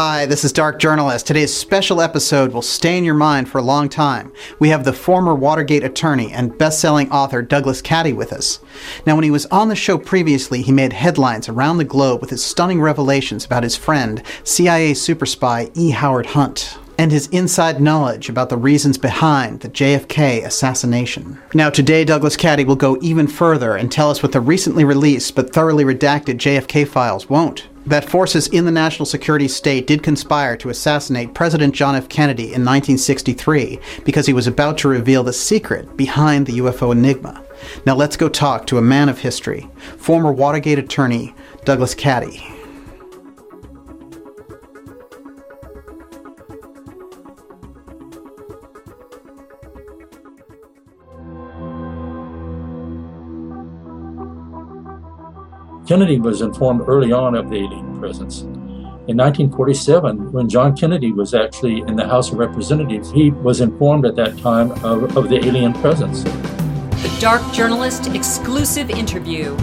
Hi, this is Dark Journalist. Today's special episode will stay in your mind for a long time. We have the former Watergate attorney and best-selling author Douglas Caddy with us. Now, when he was on the show previously, he made headlines around the globe with his stunning revelations about his friend, CIA super spy E. Howard Hunt, and his inside knowledge about the reasons behind the JFK assassination. Now, today, Douglas Caddy will go even further and tell us what the recently released but thoroughly redacted JFK files won't. That forces in the national security state did conspire to assassinate President John F. Kennedy in 1963 because he was about to reveal the secret behind the UFO enigma. Now let's go talk to a man of history, former Watergate attorney Douglas Caddy. Kennedy was informed early on of the alien presence. In 1947, when John Kennedy was actually in the House of Representatives, he was informed at that time of the alien presence. The Dark Journalist exclusive interview.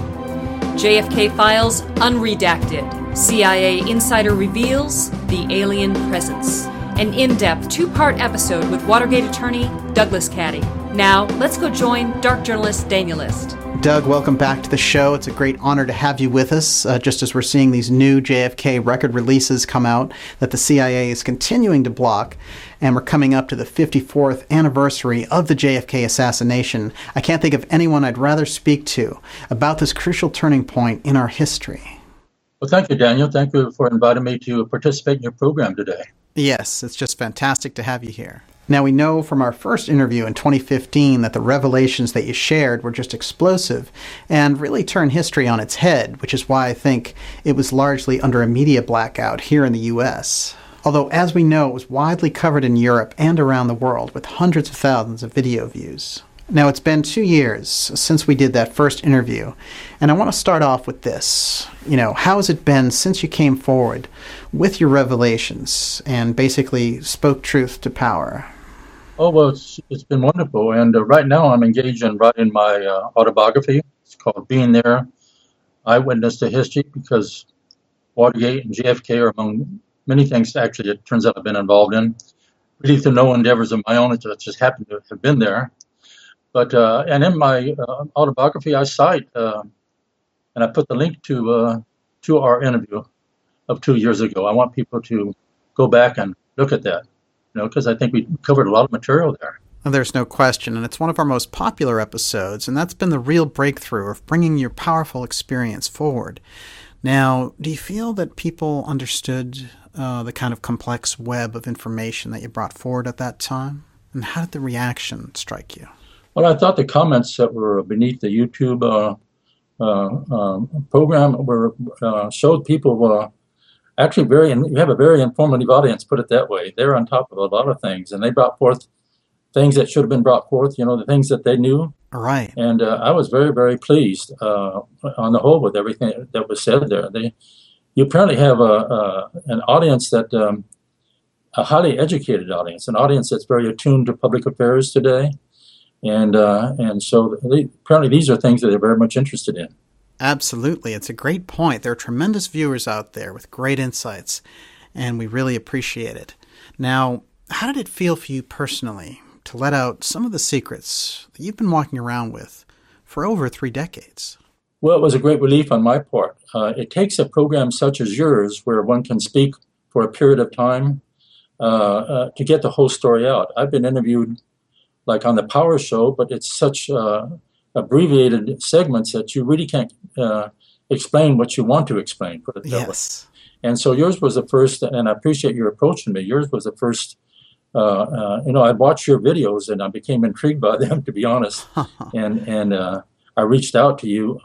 JFK files unredacted. CIA insider reveals the alien presence. An in-depth two-part episode with Watergate attorney Douglas Caddy. Now, let's go join Dark Journalist Daniel List. Doug, welcome back to the show. It's a great honor to have you with us, just as we're seeing these new JFK record releases come out that the CIA is continuing to block, and we're coming up to the 54th anniversary of the JFK assassination. I can't think of anyone I'd rather speak to about this crucial turning point in our history. Well, thank you, Daniel. Thank you for inviting me to participate in your program today. Yes, it's just fantastic to have you here. Now, we know from our first interview in 2015 that the revelations that you shared were just explosive and really turned history on its head, which is why I think it was largely under a media blackout here in the U.S. Although, as we know, it was widely covered in Europe and around the world with hundreds of thousands of video views. Now, it's been 2 years since we did that first interview, and I want to start off with this. How has it been since you came forward with your revelations and basically spoke truth to power? Oh, well, it's been wonderful. And right now I'm engaged in writing my autobiography. It's called Being There, Eyewitness to History, because Watergate and JFK are among many things actually it turns out I've been involved in. Really through no endeavors of my own, it just happened to have been there. But and in my autobiography I cite, and I put the link to our interview of 2 years ago. I want people to go back and look at that. Because I think we covered a lot of material there. There's no question, and it's one of our most popular episodes, and that's been the real breakthrough of bringing your powerful experience forward. Now, do you feel that people understood the kind of complex web of information that you brought forward at that time? And how did the reaction strike you? Well, I thought the comments that were beneath the YouTube program showed people actually you have a very informative audience, put it that way. They're on top of a lot of things, and they brought forth things that should have been brought forth, the things that they knew. Right. And I was very, very pleased on the whole with everything that was said there. You apparently have an audience that, a highly educated audience, an audience that's very attuned to public affairs today. And so apparently these are things that they're very much interested in. Absolutely. It's a great point. There are tremendous viewers out there with great insights, and we really appreciate it. Now, how did it feel for you personally to let out some of the secrets that you've been walking around with for over 3 decades? Well, it was a great relief on my part. It takes a program such as yours where one can speak for a period of time to get the whole story out. I've been interviewed like on the Power Show, but it's such abbreviated segments that you really can't explain what you want to explain, put it that Yes. way. And so yours was the first, and I appreciate your approaching me. Yours was the first, I watched your videos and I became intrigued by them, to be honest. and I reached out to you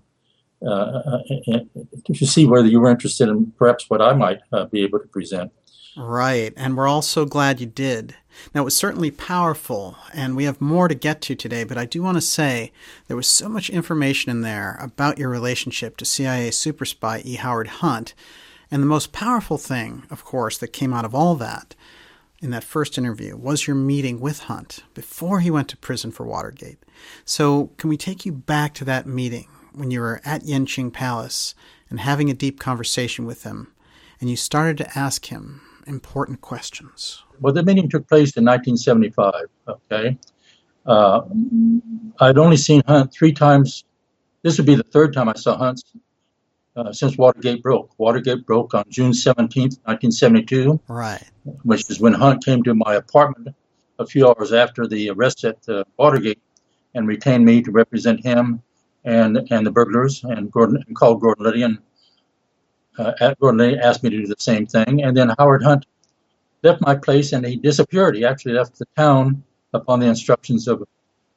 to see whether you were interested in perhaps what I might be able to present. Right, and we're all so glad you did. Now, it was certainly powerful, and we have more to get to today, but I do want to say there was so much information in there about your relationship to CIA super spy E. Howard Hunt, and the most powerful thing, of course, that came out of all that in that first interview was your meeting with Hunt before he went to prison for Watergate. So can we take you back to that meeting when you were at Yenching Palace and having a deep conversation with him? and you started to ask him important questions. Well, the meeting took place in 1975, okay? I'd only seen Hunt 3 times. This would be the 3rd time I saw Hunt since Watergate broke. Watergate broke on June 17th, 1972. Right. Which is when Hunt came to my apartment a few hours after the arrest at Watergate and retained me to represent him and the burglars, and called Gordon Liddy, and Gordon Liddy asked me to do the same thing. And then Howard Hunt left my place and he disappeared. He actually left the town upon the instructions of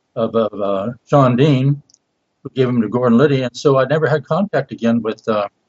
John Dean, who gave him to Gordon Liddy. And so I never had contact again with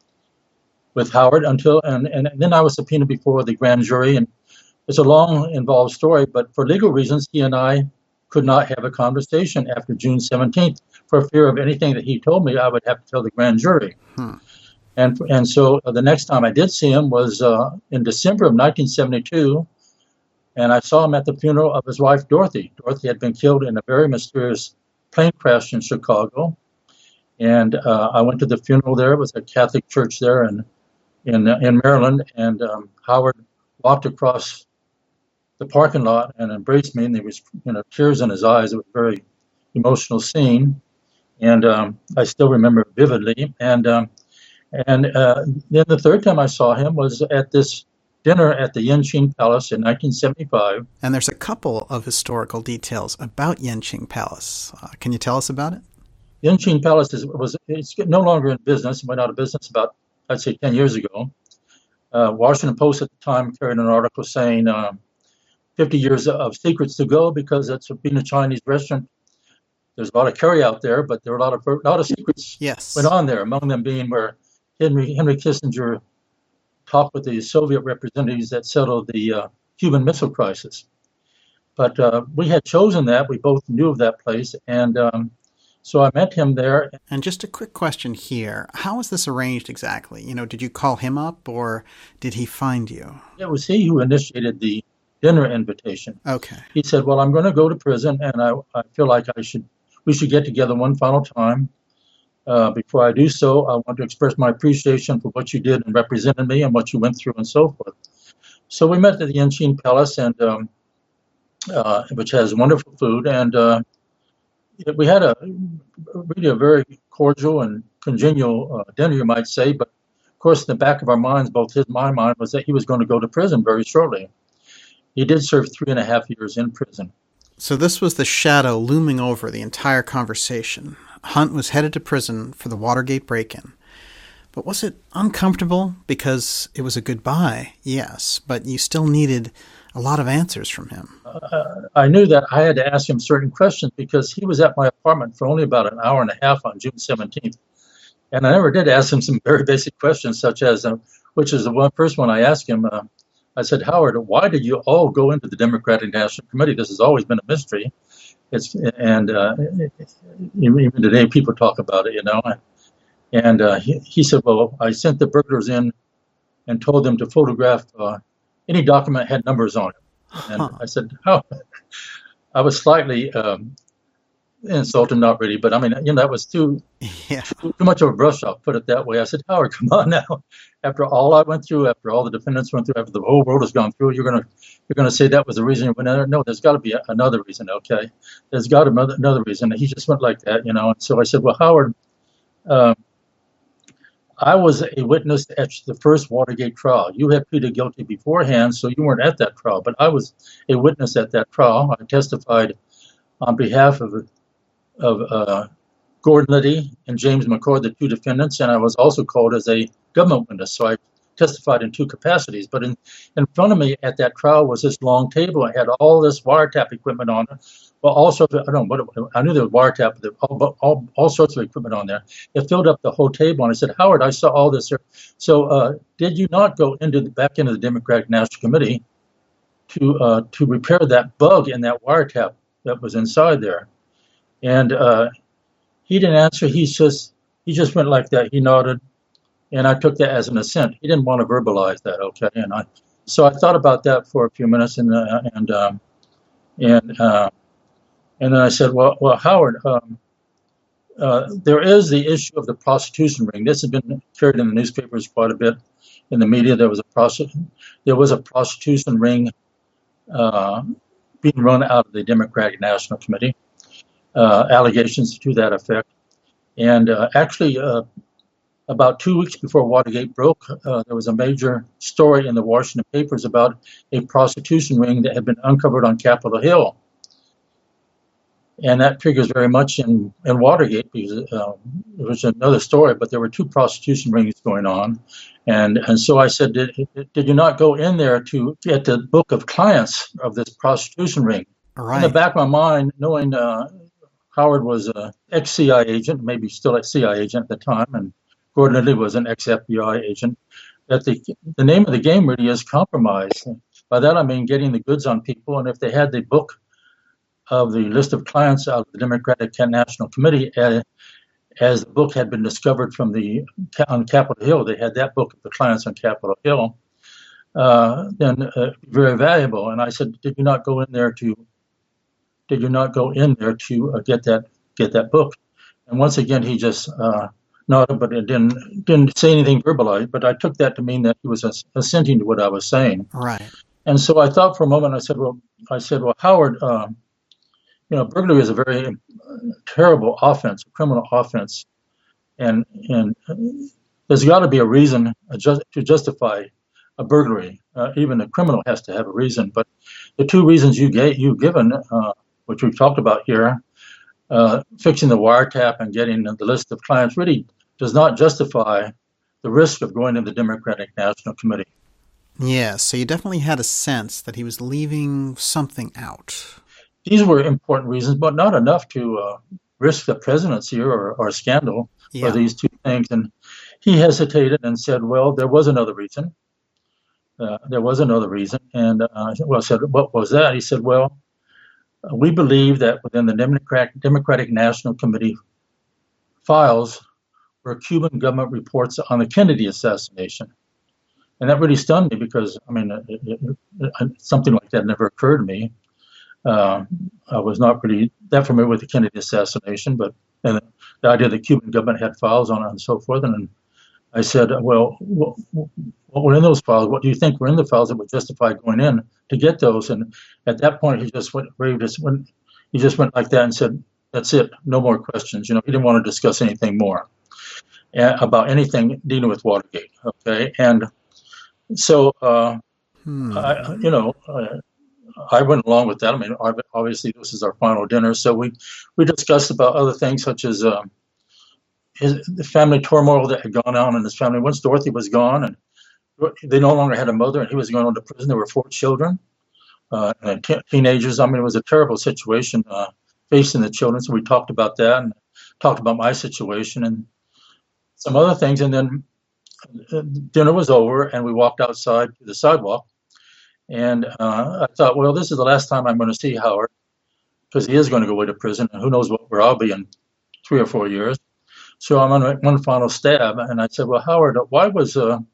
Howard until, and then I was subpoenaed before the grand jury. And it's a long, involved story, but for legal reasons, he and I could not have a conversation after June 17th for fear of anything that he told me I would have to tell the grand jury. And so the next time I did see him was in December of 1972, and I saw him at the funeral of his wife, Dorothy. Dorothy had been killed in a very mysterious plane crash in Chicago, and I went to the funeral there. It was a Catholic church there in Maryland, and Howard walked across the parking lot and embraced me, and there was tears in his eyes. It was a very emotional scene, and I still remember it vividly. And then the 3rd time I saw him was at this dinner at the Yenching Palace in 1975. And there's a couple of historical details about Yenching Palace. Can you tell us about it? Yenching Palace it's no longer in business. It went out of business about, I'd say, 10 years ago. Washington Post at the time carried an article saying 50 years of secrets to go, because it's being a Chinese restaurant. There's a lot of carry out there, but there were a lot of secrets went on there, among them being where Henry Kissinger talked with the Soviet representatives that settled the Cuban Missile Crisis. But we had chosen that. We both knew of that place, and so I met him there. And just a quick question here. How was this arranged exactly? Did you call him up, or did he find you? It was he who initiated the dinner invitation. Okay. He said, well, I'm going to go to prison, and I feel like we should get together one final time. Before I do so, I want to express my appreciation for what you did and represented me and what you went through and so forth. So we met at the Yenching Palace, and which has wonderful food, and we had really a very cordial and congenial dinner, you might say. But of course, in the back of our minds, both his and my mind, was that he was going to go to prison very shortly. He did serve 3.5 years in prison. So this was the shadow looming over the entire conversation. Hunt was headed to prison for the Watergate break-in. But was it uncomfortable? Because it was a goodbye, yes, but you still needed a lot of answers from him. I knew that I had to ask him certain questions because he was at my apartment for only about an hour and a half on June 17th. And I never did ask him some very basic questions, such as, which is the first one I asked him. I said, Howard, why did you all go into the Democratic National Committee? This has always been a mystery. Even today people talk about it, And he said, well, I sent the burglars in and told them to photograph any document that had numbers on it. And I said, oh, I was slightly insulted, not really, but I mean, that was too much of a brush off, put it that way. I said, Howard, come on now. After all I went through, after all the defendants went through, after the whole world has gone through, you're gonna say that was the reason you went in there? No, there's got to be another reason. Okay, there's got to be another reason. And he just went like that, And so I said, well, Howard, I was a witness at the first Watergate trial. You had pleaded guilty beforehand, so you weren't at that trial. But I was a witness at that trial. I testified on behalf of Gordon Liddy and James McCord, the two defendants, and I was also called as a government witness. So I testified in two capacities. But in front of me at that trial was this long table. It had all this wiretap equipment on it. Well, all sorts of, I knew there was wiretap, but all sorts of equipment on there. It filled up the whole table. And I said, Howard, I saw all this here. So did you not go back into the Democratic National Committee to repair that bug in that wiretap that was inside there? And he didn't answer. He just went like that. He nodded, and I took that as an assent. He didn't want to verbalize that, okay? So I thought about that for a few minutes, and then I said, well, Howard, there is the issue of the prostitution ring. This has been carried in the newspapers quite a bit, in the media. There was a prostitution ring being run out of the Democratic National Committee. Allegations to that effect, and actually, about 2 weeks before Watergate broke, there was a major story in the Washington papers about a prostitution ring that had been uncovered on Capitol Hill. And that figures very much in Watergate, because it was another story, but there were two prostitution rings going on. And so I said, did you not go in there to get the book of clients of this prostitution ring? Right. In the back of my mind, knowing Howard was an ex-CIA agent, maybe still a CIA agent at the time, and Gordon Lidley was an ex-FBI agent, that the name of the game really is compromise. By that I mean getting the goods on people, and if they had the book of the list of clients out of the Democratic National Committee, as the book had been discovered on Capitol Hill, they had that book of the clients on Capitol Hill, then very valuable. And I said, did you not go in there to get that book? And once again, he just nodded, but it didn't say anything verbalized. But I took that to mean that he was assenting to what I was saying. Right. And so I thought for a moment. I said, well, Howard, burglary is a very terrible offense, a criminal offense, and there's got to be a reason to justify a burglary. Even a criminal has to have a reason. But the two reasons you've given, which we've talked about here, fixing the wiretap and getting the list of clients, really does not justify the risk of going to the Democratic National Committee. Yeah, so you definitely had a sense that he was leaving something out. These were important reasons, but not enough to risk the presidency or a scandal for these two things. And he hesitated and said, well, there was another reason. And I said, what was that? He said, well, we believe that within the Democratic National Committee files were Cuban government reports on the Kennedy assassination. And that really stunned me because, something like that never occurred to me. I was not really that familiar with the Kennedy assassination, and the idea that the Cuban government had files on it and so forth. And I said, well, what were in those files? What do you think were in the files that would justify going in to get those? And at that point, he just went like that and said, that's it, no more questions. He didn't want to discuss anything more about anything dealing with Watergate. Okay, and so I went along with that. Obviously, this is our final dinner, so we discussed about other things such as the family turmoil that had gone on in his family. Once Dorothy was gone, and they no longer had a mother, and he was going on to prison. There were 4 children, and teenagers. It was a terrible situation facing the children. So we talked about that and talked about my situation and some other things. And then dinner was over, and we walked outside to the sidewalk. And I thought, well, this is the last time I'm going to see Howard, because he is going to go away to prison, and who knows where I'll be in 3 or 4 years. So I'm going to make one final stab, and I said, well, Howard, why was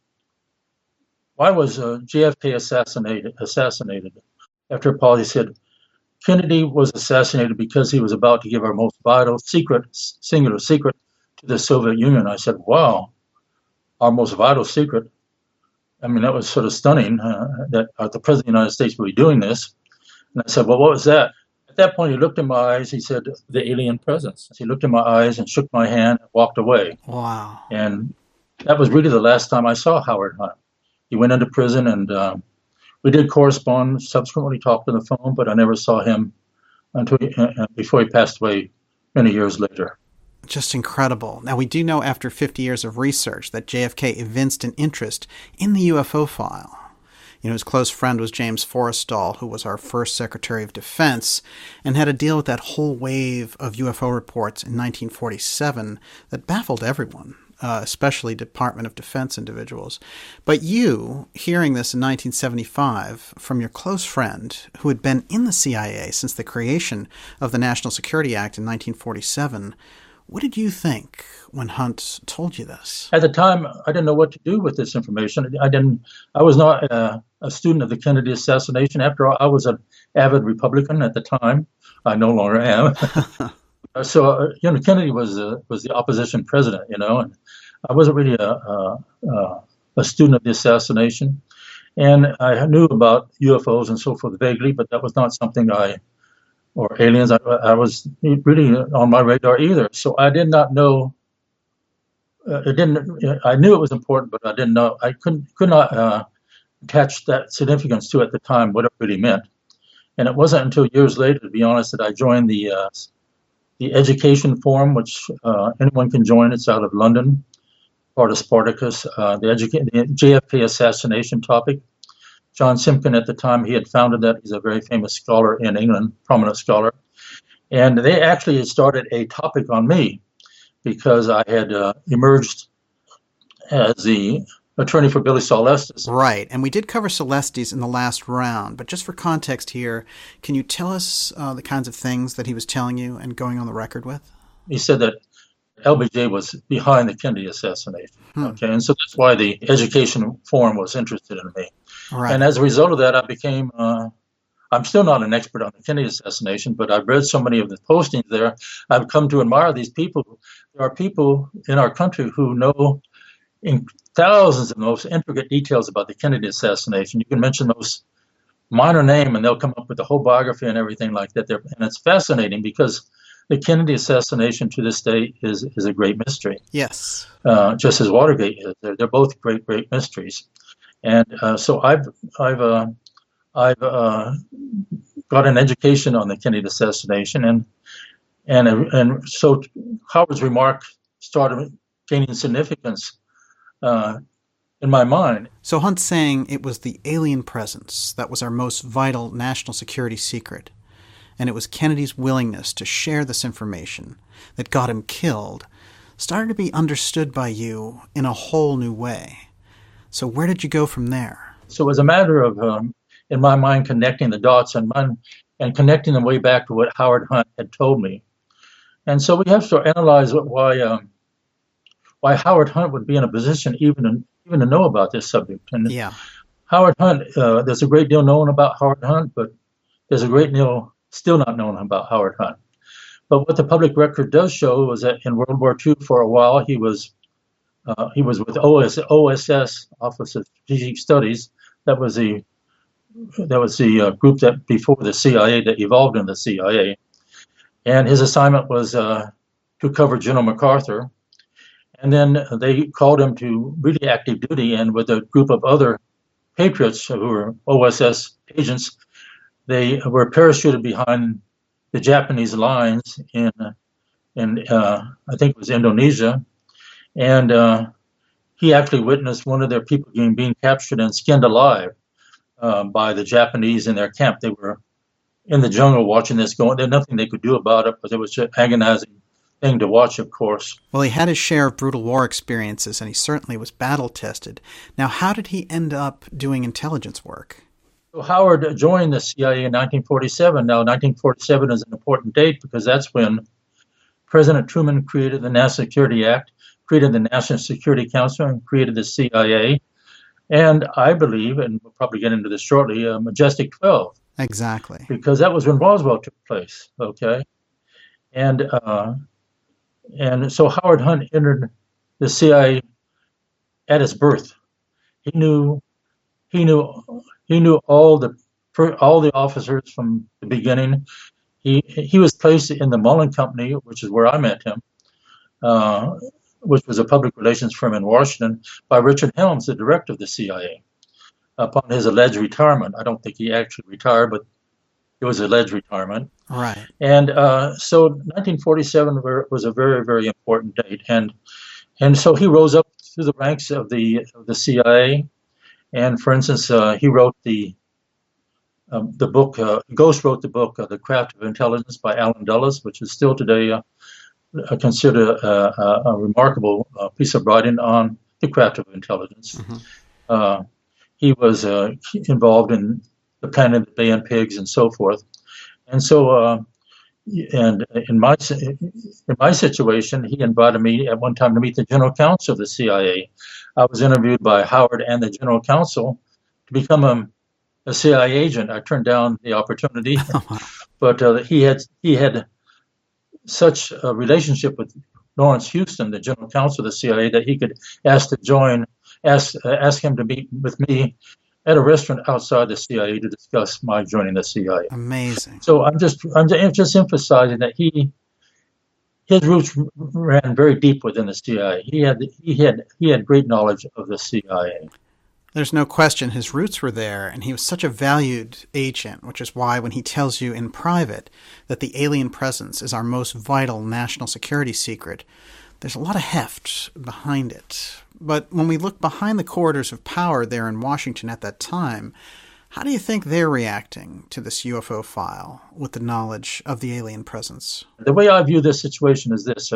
JFK assassinated? After a pause, he said, Kennedy was assassinated because he was about to give our most vital singular secret to the Soviet Union. I said, wow, our most vital secret. That was sort of stunning that the President of the United States would be doing this. And I said, well, what was that? At that point, he looked in my eyes. He said, the alien presence. He looked in my eyes and shook my hand and walked away. Wow. And that was really the last time I saw Howard Hunt. He went into prison, and we did correspond, subsequently talked on the phone, but I never saw him before he passed away many years later. Just incredible. Now, we do know after 50 years of research that JFK evinced an interest in the UFO file. His close friend was James Forrestal, who was our first Secretary of Defense, and had to deal with that whole wave of UFO reports in 1947 that baffled everyone, especially Department of Defense individuals. But you, hearing this in 1975 from your close friend who had been in the CIA since the creation of the National Security Act in 1947, what did you think when Hunt told you this? At the time, I didn't know what to do with this information. I was not a student of the Kennedy assassination. After all, I was an avid Republican at the time. I no longer am. Kennedy was the opposition president, and I wasn't really a student of the assassination, and I knew about UFOs and so forth vaguely, but that was not something or aliens, I was really on my radar either. So I did not know. I knew it was important, but I didn't know. I could not attach that significance to at the time what it really meant. And it wasn't until years later, to be honest, that I joined the Education Forum, which anyone can join. It's out of London, part of Spartacus. The JFK assassination topic. John Simpkin, at the time, he had founded that. He's a very famous scholar in England, prominent scholar. And they actually had started a topic on me because I had emerged as the attorney for Billy Saul Estes. Right, and we did cover Celestes in the last round, but just for context here, can you tell us the kinds of things that he was telling you and going on the record with? He said that LBJ was behind the Kennedy assassination. Okay, and so that's why the Education Forum was interested in me. Right. And as a result of that, I became, I'm still not an expert on the Kennedy assassination, but I've read so many of the postings there. I've come to admire these people. There are people in our country who know in thousands of the most intricate details about the Kennedy assassination. You can mention the most minor name and they'll come up with the whole biography and everything like that. And it's fascinating because the Kennedy assassination to this day is a great mystery. Yes. Just as Watergate is. They're both great, great mysteries. And so I've got an education on the Kennedy assassination, and so Howard's remark started gaining significance in my mind. So Hunt's saying it was the alien presence that was our most vital national security secret, and it was Kennedy's willingness to share this information that got him killed, started to be understood by you in a whole new way. So where did you go from there? So it was a matter of, in my mind, connecting the dots and connecting them way back to what Howard Hunt had told me. And so we have to analyze why Howard Hunt would be in a position even to know about this subject. And yeah. Howard Hunt, there's a great deal known about Howard Hunt, but there's a great deal still not known about Howard Hunt. But what the public record does show was that in World War II, for a while, he was with OSS, Office of Strategic Studies. That was the group that before the CIA that evolved in the CIA, and his assignment was to cover General MacArthur. And then they called him to really active duty, and with a group of other patriots who were OSS agents, they were parachuted behind the Japanese lines in I think it was Indonesia. And he actually witnessed one of their people being captured and skinned alive by the Japanese in their camp. They were in the jungle watching this going. There's nothing they could do about it, but it was an agonizing thing to watch, of course. Well, he had his share of brutal war experiences, and he certainly was battle-tested. Now, how did he end up doing intelligence work? So Howard joined the CIA in 1947. Now, 1947 is an important date because that's when President Truman created the National Security Act, created the National Security Council, and created the CIA. And I believe, and we'll probably get into this shortly, Majestic 12. Exactly. Because that was when Roswell took place, okay? And so Howard Hunt entered the CIA at its birth. He knew all the officers from the beginning. He was placed in the Mullen Company, which is where I met him, which was a public relations firm in Washington, by Richard Helms, the director of the CIA, upon his alleged retirement. I don't think he actually retired, but it was alleged retirement. Right. And so 1947 was a very, very important date. And so he rose up through the ranks of the CIA. And for instance, he wrote the book, Ghost wrote the book, The Craft of Intelligence by Alan Dulles, which is still today considered a remarkable piece of writing on the craft of intelligence. Mm-hmm. He was involved in the planning of the Bay and Pigs and so forth. And so, and in my situation, he invited me at one time to meet the General Counsel of the CIA. I was interviewed by Howard and the General Counsel to become a CIA agent. I turned down the opportunity, but he had such a relationship with Lawrence Houston, the general counsel of the CIA, that he could ask him to meet with me at a restaurant outside the CIA to discuss my joining the CIA. Amazing. So I'm just emphasizing that his roots ran very deep within the CIA. He had great knowledge of the CIA. There's no question his roots were there, and he was such a valued agent, which is why when he tells you in private that the alien presence is our most vital national security secret, there's a lot of heft behind it. But when we look behind the corridors of power there in Washington at that time, how do you think they're reacting to this UFO file with the knowledge of the alien presence? The way I view this situation is this.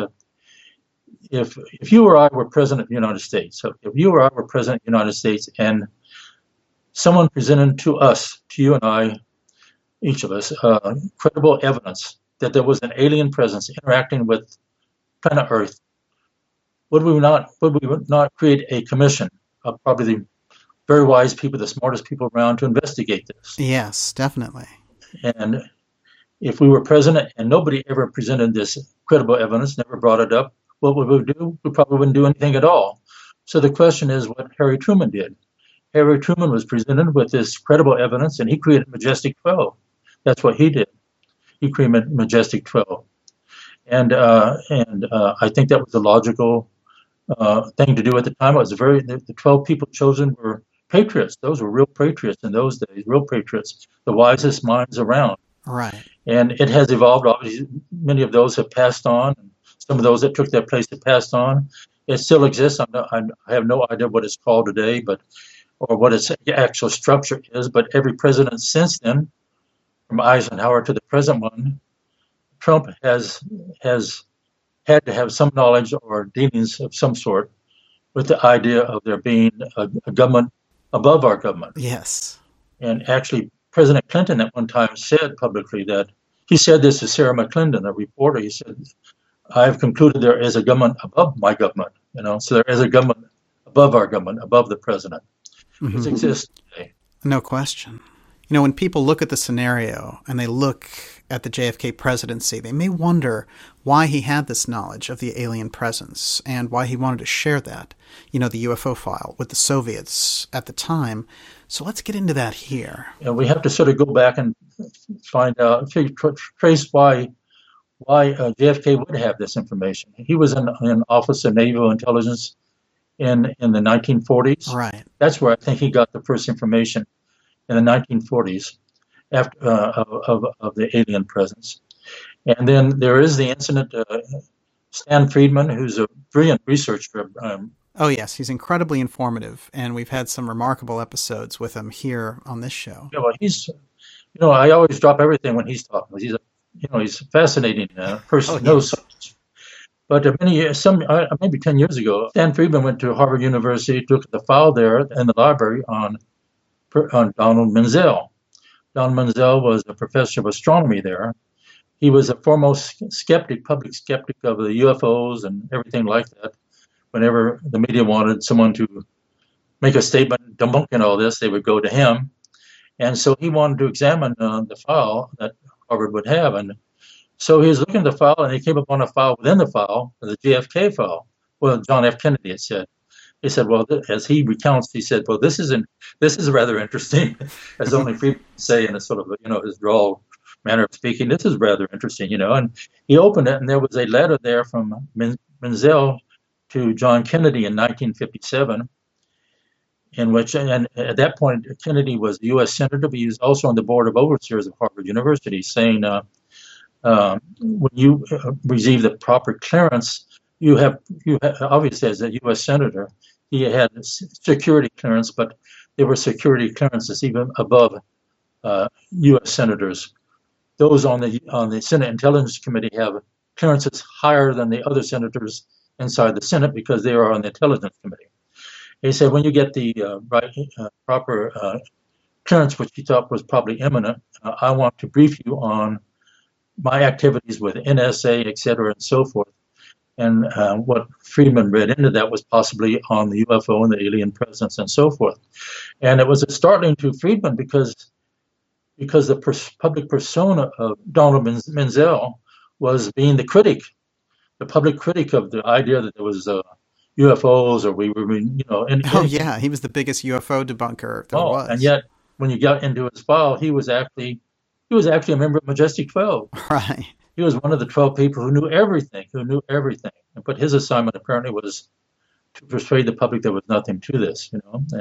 If you or I were president of the United States, so if you or I were president of the United States and someone presented to us, to you and I, each of us, credible evidence that there was an alien presence interacting with planet Earth, would we not create a commission of probably the very wise people, the smartest people around, to investigate this? Yes, definitely. And if we were president and nobody ever presented this credible evidence, never brought it up, what would we do? We probably wouldn't do anything at all. So the question is what Harry Truman did. Harry Truman was presented with this credible evidence, and he created Majestic 12. That's what he did. He created Majestic 12. And I think that was the logical thing to do at the time. It was the 12 people chosen were patriots. Those were real patriots in those days, real patriots, the wisest minds around. Right. And it has evolved. Obviously, many of those have passed on. Some of those that took their place have passed on. It still exists. I have no idea what it's called today, or what its actual structure is. But every president since then, from Eisenhower to the present one, Trump has had to have some knowledge or dealings of some sort with the idea of there being a government above our government. Yes. And actually, President Clinton at one time said publicly that he said this to Sarah McClendon, a reporter. He said, "I've concluded there is a government above my government. So there is a government above our government, above the president." Mm-hmm. It exists today. No question. When people look at the scenario and they look at the JFK presidency, they may wonder why he had this knowledge of the alien presence and why he wanted to share that, the UFO file with the Soviets at the time. So let's get into that here. We have to sort of go back and find out, trace why JFK would have this information. He was in Office of Naval Intelligence in the 1940s. Right. That's where I think he got the first information, in the 1940s, after of the alien presence. And then there is the incident. Stan Friedman, who's a brilliant researcher. Oh yes, he's incredibly informative, and we've had some remarkable episodes with him here on this show. Yeah, well, he's, I always drop everything when he's talking. He's a fascinating person. Oh, Knows so much. But maybe 10 years ago, Stan Friedman went to Harvard University, took the file there in the library on Donald Menzel. Donald Menzel was a professor of astronomy there. He was a foremost public skeptic of the UFOs and everything like that. Whenever the media wanted someone to make a statement debunking all this, they would go to him. And so he wanted to examine the file that Harvard would have. And so he was looking at the file, and he came upon a file within the file, the JFK file. Well, John F. Kennedy had said. He said, well, as he recounts, he said, well, this is rather interesting, as only Friedman can say in a sort of, his drawl manner of speaking. This is rather interesting, And he opened it, and there was a letter there from Menzel to John Kennedy in 1957, in which, and at that point, Kennedy was a U.S. Senator, but he was also on the board of overseers of Harvard University, saying, when you receive the proper clearance, you have obviously, as a U.S. Senator, he had security clearance, but there were security clearances even above U.S. senators. Those on the Senate Intelligence Committee have clearances higher than the other senators inside the Senate because they are on the Intelligence Committee. He said when you get the proper clearance, which he thought was probably imminent, I want to brief you on my activities with NSA, et cetera, and so forth. And what Friedman read into that was possibly on the UFO and the alien presence and so forth. And it was startling to Friedman because the public persona of Donald Menzel was being the public critic of the idea that there was UFOs or we were, Yeah, he was the biggest UFO debunker there was. And yet, when you got into his file, he was actually a member of Majestic 12. Right. He was one of the 12 people who knew everything. But his assignment apparently was to persuade the public there was nothing to this,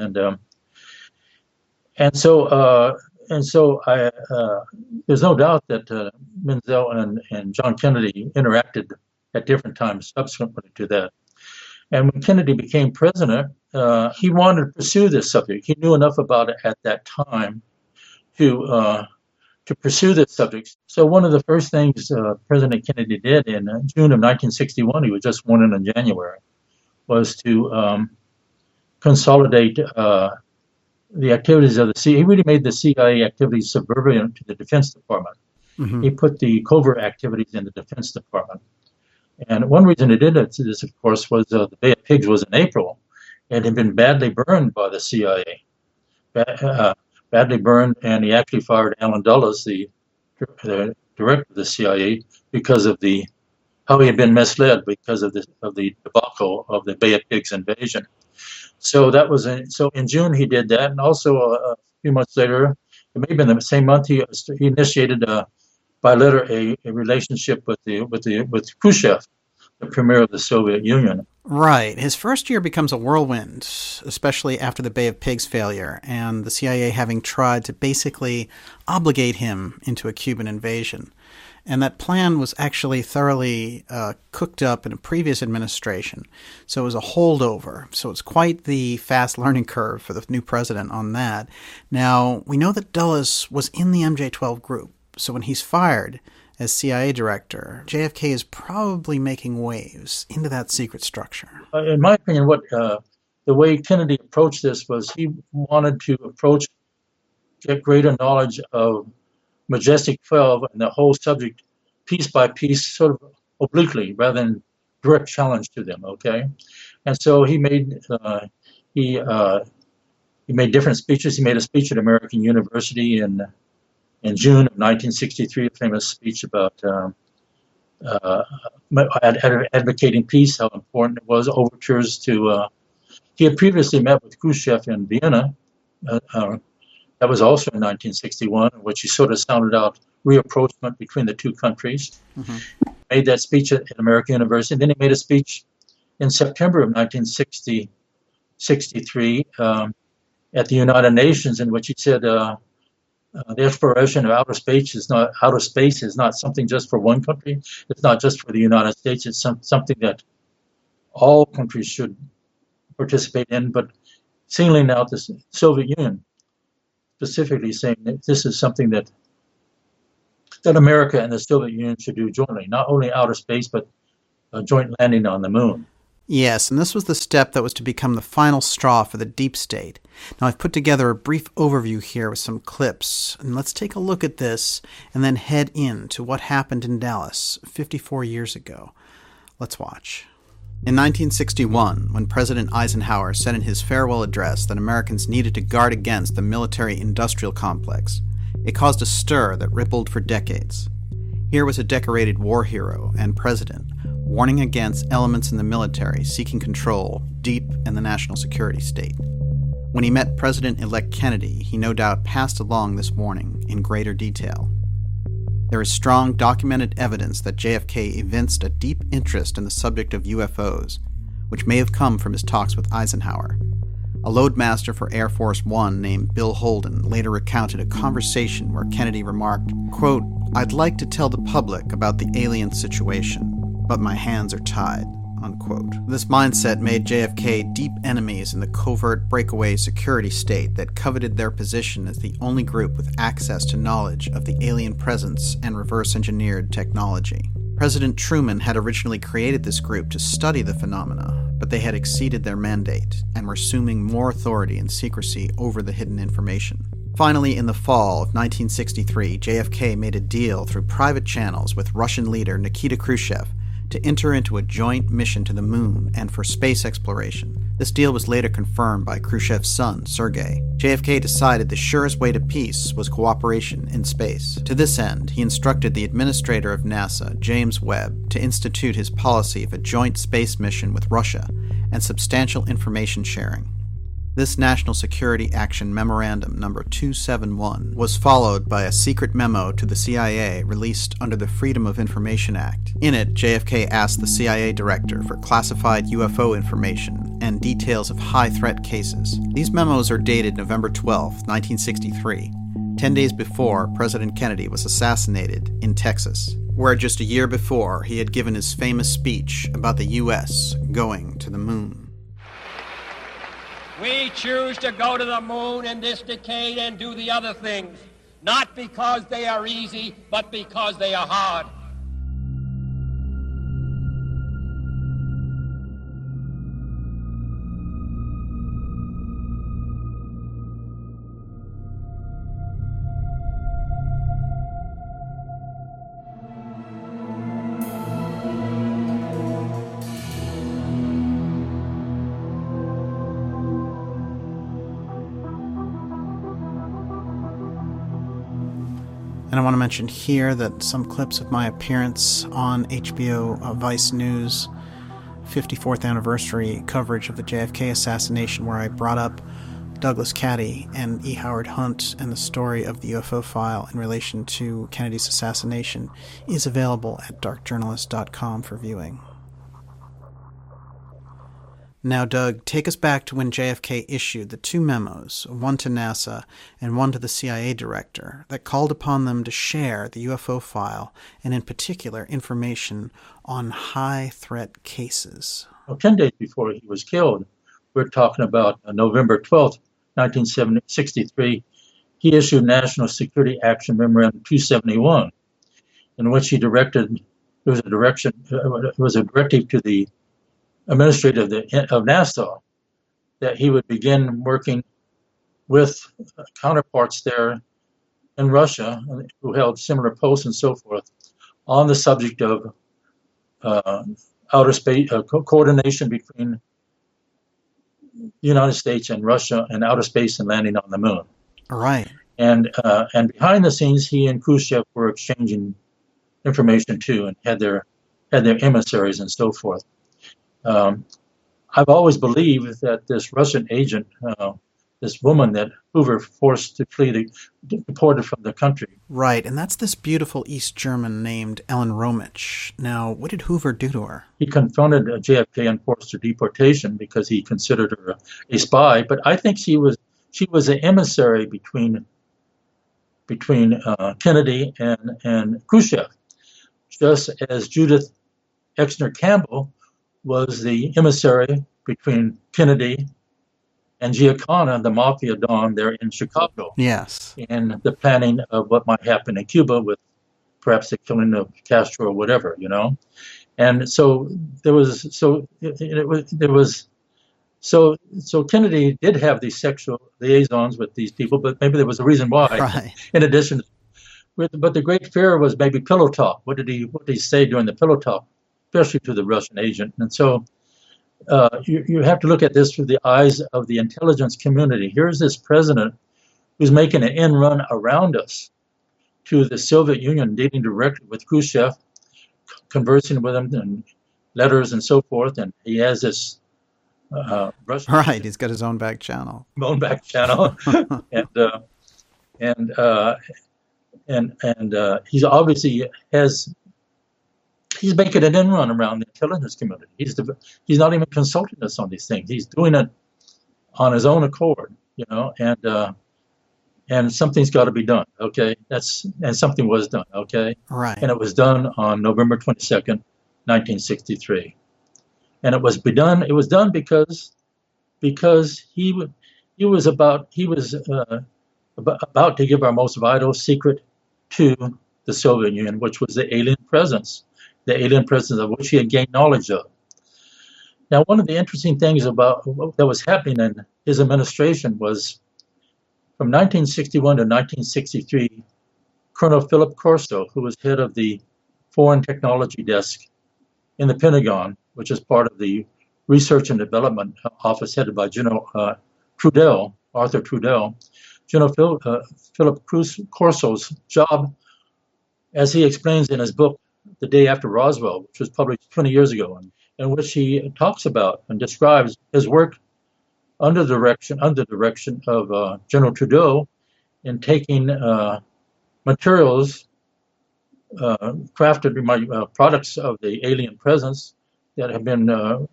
and so there's no doubt that Menzel and John Kennedy interacted at different times subsequently to that. And when Kennedy became president, he wanted to pursue this subject. He knew enough about it at that time to pursue this subject. So one of the first things President Kennedy did in June of 1961, he was just sworn in January, was to consolidate the activities of the CIA. He really made the CIA activities subservient to the Defense Department. Mm-hmm. He put the covert activities in the Defense Department. And one reason he did this, of course, was the Bay of Pigs was in April and had been badly burned by the CIA. Badly burned, and he actually fired Allen Dulles, the director of the CIA, because of how he had been misled because of the debacle of the Bay of Pigs invasion. So so in June he did that, and also a few months later, it may have been the same month, he initiated by letter a relationship with Khrushchev, the premier of the Soviet Union. Right. His first year becomes a whirlwind, especially after the Bay of Pigs failure and the CIA having tried to basically obligate him into a Cuban invasion. And that plan was actually thoroughly cooked up in a previous administration. So it was a holdover. So it's quite the fast learning curve for the new president on that. Now, we know that Dulles was in the MJ-12 group. So when he's fired as CIA director, JFK is probably making waves into that secret structure. In my opinion, the way Kennedy approached this was he wanted to get greater knowledge of Majestic 12 and the whole subject piece by piece, sort of obliquely, rather than direct challenge to them. Okay, and so he made different speeches. He made a speech at American University in June of 1963, a famous speech about advocating peace, how important it was, overtures to. He had previously met with Khrushchev in Vienna. That was also in 1961, in which he sort of sounded out reapproachment between the two countries. Mm-hmm. Made that speech at American University. And then he made a speech in September of 1963 at the United Nations, in which he said the exploration of outer space is not something just for one country. It's not just for the United States. It's something that all countries should participate in, but singling out the Soviet Union, specifically saying that this is something that America and the Soviet Union should do jointly, not only outer space, but a joint landing on the moon. Yes, and this was the step that was to become the final straw for the deep state. Now, I've put together a brief overview here with some clips, and let's take a look at this and then head into what happened in Dallas 54 years ago. Let's watch. In 1961, when President Eisenhower said in his farewell address that Americans needed to guard against the military-industrial complex, it caused a stir that rippled for decades. Here was a decorated war hero and president warning against elements in the military seeking control deep in the national security state. When he met President-elect Kennedy, he no doubt passed along this warning in greater detail. There is strong documented evidence that JFK evinced a deep interest in the subject of UFOs, which may have come from his talks with Eisenhower. A loadmaster for Air Force One named Bill Holden later recounted a conversation where Kennedy remarked, quote, "I'd like to tell the public about the alien situation, but my hands are tied," unquote. This mindset made JFK deep enemies in the covert breakaway security state that coveted their position as the only group with access to knowledge of the alien presence and reverse-engineered technology. President Truman had originally created this group to study the phenomena, but they had exceeded their mandate and were assuming more authority and secrecy over the hidden information. Finally, in the fall of 1963, JFK made a deal through private channels with Russian leader Nikita Khrushchev to enter into a joint mission to the moon and for space exploration. This deal was later confirmed by Khrushchev's son, Sergei. JFK decided the surest way to peace was cooperation in space. To this end, he instructed the administrator of NASA, James Webb, to institute his policy of a joint space mission with Russia and substantial information sharing. This National Security Action Memorandum number 271 was followed by a secret memo to the CIA released under the Freedom of Information Act. In it, JFK asked the CIA director for classified UFO information and details of high-threat cases. These memos are dated November 12, 1963, 10 days before President Kennedy was assassinated in Texas, where just a year before he had given his famous speech about the U.S. going to the moon. We choose to go to the moon in this decade and do the other things, not because they are easy, but because they are hard. And I want to mention here that some clips of my appearance on HBO Vice News 54th anniversary coverage of the JFK assassination, where I brought up Douglas Caddy and E. Howard Hunt and the story of the UFO file in relation to Kennedy's assassination, is available at darkjournalist.com for viewing. Now, Doug, take us back to when JFK issued the two memos, one to NASA and one to the CIA director, that called upon them to share the UFO file and, in particular, information on high-threat cases. Well, 10 days before he was killed, we're talking about November 12th, 1963, he issued National Security Action Memorandum 271, in which he directed, it was a directive to the administrator of NASA that he would begin working with counterparts there in Russia who held similar posts and so forth on the subject of outer space coordination between the United States and Russia and outer space and landing on the moon. Right. And behind the scenes, he and Khrushchev were exchanging information too, and had their emissaries and so forth. I've always believed that this Russian agent, this woman that Hoover forced to flee, deported from the country. Right, and that's this beautiful East German named Ellen Romich. Now, what did Hoover do to her? He confronted JFK and forced her deportation because he considered her a spy. But I think she was an emissary between Kennedy and Khrushchev, just as Judith Exner Campbell was the emissary between Kennedy and Giancana, the mafia don there in Chicago. Yes. And the planning of what might happen in Cuba with perhaps the killing of Castro or whatever, you know. And so Kennedy did have these sexual liaisons with these people, but maybe there was a reason why. Right. In addition, but the great fear was maybe pillow talk. What did he say during the pillow talk, especially to the Russian agent? And so you have to look at this through the eyes of the intelligence community. Here's this president who's making an end run around us to the Soviet Union, dealing directly with Khrushchev, conversing with him and letters and so forth. And he has this Russian. Right, he's got his own back channel. And he's obviously he's making an end run around the intelligence community. He's not even consulting us on these things. He's doing it on his own accord, you know. And something's got to be done, okay? And something was done, okay? Right. And it was done on November 22nd, 1963. And it was done because he was about to give our most vital secret to the Soviet Union, which was the alien presence of which he had gained knowledge of. Now, one of the interesting things about that was happening in his administration was from 1961 to 1963, Colonel Philip Corso, who was head of the Foreign Technology Desk in the Pentagon, which is part of the Research and Development Office headed by General Arthur Trudell. General Philip Corso's job, as he explains in his book, The Day After Roswell, which was published 20 years ago, in which he talks about and describes his work under the direction of General Trudeau in taking materials crafted by products of the alien presence that have been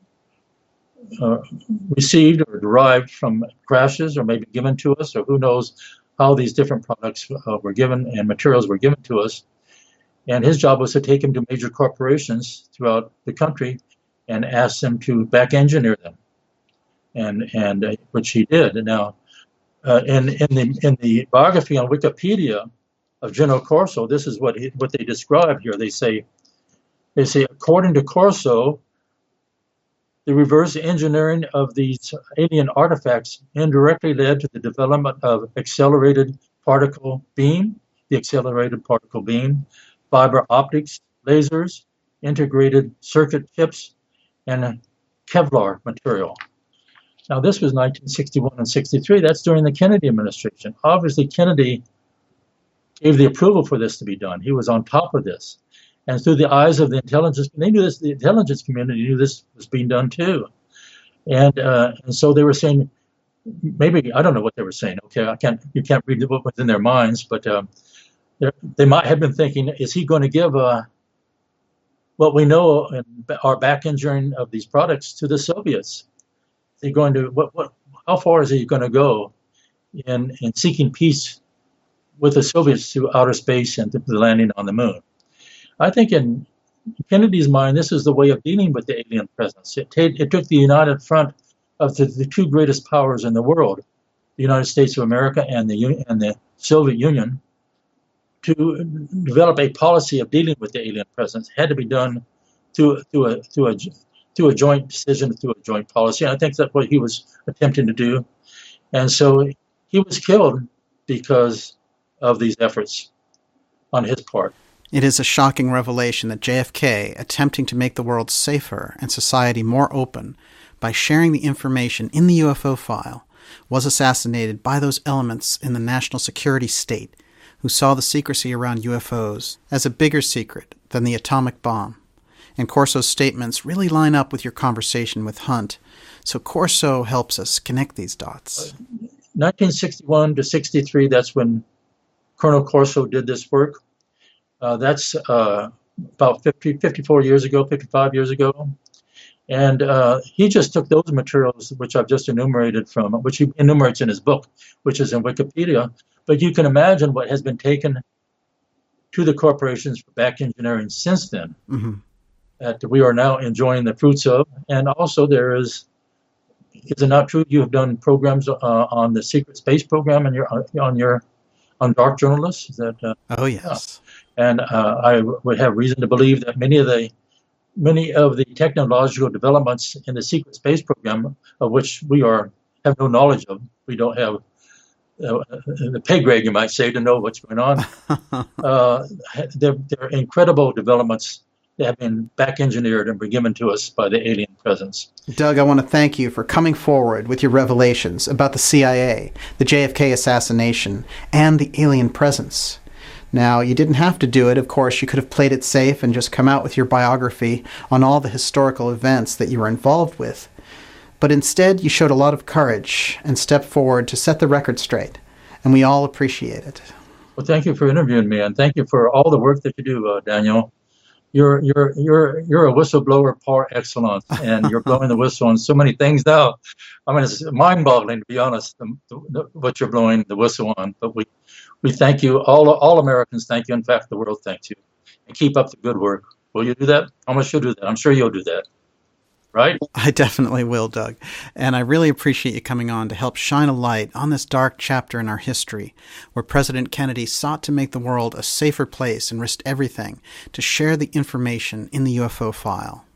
received or derived from crashes or maybe given to us, or who knows how these different products were given and materials were given to us. And his job was to take them to major corporations throughout the country and ask them to back engineer them, and which he did. And now, in the biography on Wikipedia of General Corso, this is what they describe here. They say, according to Corso, the reverse engineering of these alien artifacts indirectly led to the development of accelerated particle beam, fiber optics, lasers, integrated circuit chips, and Kevlar material. Now, this was 1961 and 63. That's during the Kennedy administration. Obviously, Kennedy gave the approval for this to be done. He was on top of this. And through the eyes of the intelligence, the intelligence community knew this was being done too. And so they were saying, maybe, I don't know what they were saying. Okay, you can't read what was in their minds, but they might have been thinking, is he going to give what we know in our back engineering of these products to the Soviets? Is he going to, how far is he going to go in seeking peace with the Soviets through outer space and the landing on the moon? I think in Kennedy's mind, this is the way of dealing with the alien presence. It took the united front of the two greatest powers in the world, the United States of America and the Soviet Union, to develop a policy of dealing with the alien presence. It had to be done through a joint decision, through a joint policy. And I think that's what he was attempting to do. And so he was killed because of these efforts on his part. It is a shocking revelation that JFK, attempting to make the world safer and society more open by sharing the information in the UFO file, was assassinated by those elements in the national security state who saw the secrecy around UFOs as a bigger secret than the atomic bomb. And Corso's statements really line up with your conversation with Hunt, so Corso helps us connect these dots. 1961 to 63, that's when Colonel Corso did this work. That's about 55 years ago. And he just took those materials, which I've just enumerated from, which he enumerates in his book, which is in Wikipedia. But you can imagine what has been taken to the corporations for back engineering since then, that we are now enjoying the fruits of. And also is it not true you have done programs on the secret space program on Dark Journalists? Is that, oh, yes. And I would have reason to believe that many of the technological developments in the secret space program, of which we have no knowledge of, we don't have the pay grade, you might say, to know what's going on. They're incredible developments that have been back engineered and been given to us by the alien presence. Doug, I want to thank you for coming forward with your revelations about the CIA, the JFK assassination, and the alien presence. Now, you didn't have to do it. Of course, you could have played it safe and just come out with your biography on all the historical events that you were involved with. But instead, you showed a lot of courage and stepped forward to set the record straight, and we all appreciate it. Well, thank you for interviewing me, and thank you for all the work that you do, Daniel. You're a whistleblower par excellence, and you're blowing the whistle on so many things now. I mean, it's mind-boggling, to be honest, what you're blowing the whistle on. But we thank you. All Americans thank you. In fact, the world thanks you. And keep up the good work. Will you do that? How much you'll do that? I'm sure you'll do that. Right? I definitely will, Doug. And I really appreciate you coming on to help shine a light on this dark chapter in our history, where President Kennedy sought to make the world a safer place and risked everything to share the information in the UFO file.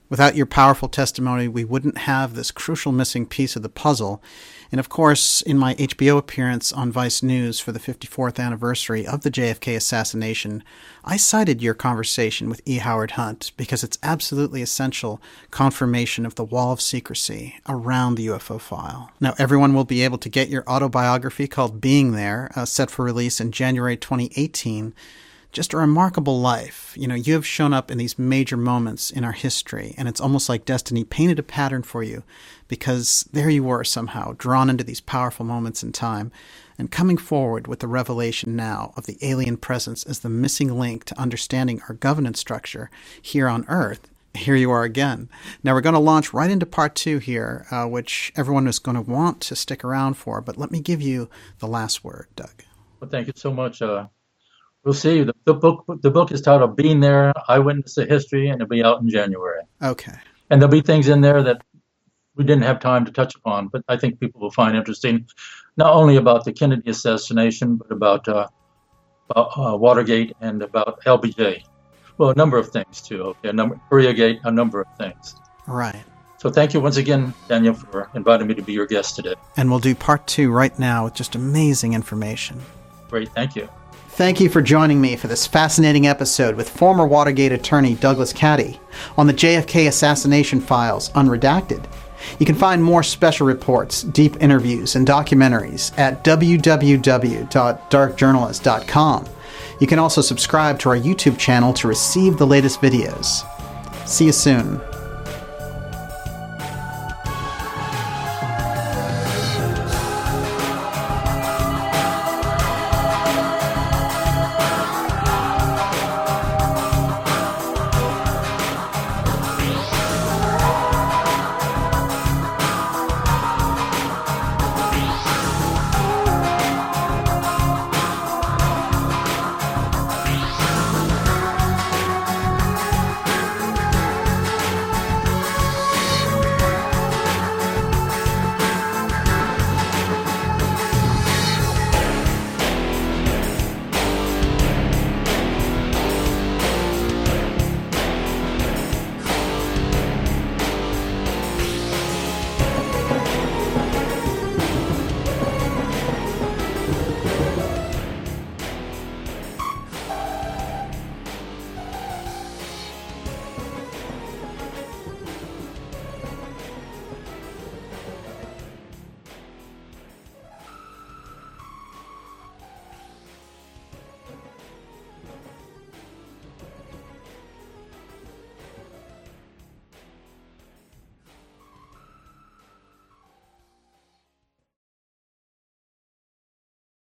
Without your powerful testimony, we wouldn't have this crucial missing piece of the puzzle. And of course, in my HBO appearance on Vice News for the 54th anniversary of the JFK assassination, I cited your conversation with E. Howard Hunt because it's absolutely essential confirmation of the wall of secrecy around the UFO file. Now, everyone will be able to get your autobiography called Being There, set for release in January 2018. Just a remarkable life. You know, you have shown up in these major moments in our history, and it's almost like destiny painted a pattern for you, because there you were somehow, drawn into these powerful moments in time, and coming forward with the revelation now of the alien presence as the missing link to understanding our governance structure here on Earth. Here you are again. Now we're going to launch right into part 2 here, which everyone is going to want to stick around for, but let me give you the last word, Doug. Well, thank you so much. We'll see. The book is titled Being There, Eyewitness to History, and it'll be out in January. Okay. And there'll be things in there that we didn't have time to touch upon, but I think people will find interesting, not only about the Kennedy assassination, but about Watergate and about LBJ. Well, a number of things, too. Okay, Koreagate, a number of things. Right. So thank you once again, Daniel, for inviting me to be your guest today. And we'll do part 2 right now with just amazing information. Great, thank you. Thank you for joining me for this fascinating episode with former Watergate attorney Douglas Caddy on the JFK assassination files, Unredacted. You can find more special reports, deep interviews, and documentaries at www.darkjournalist.com. You can also subscribe to our YouTube channel to receive the latest videos. See you soon.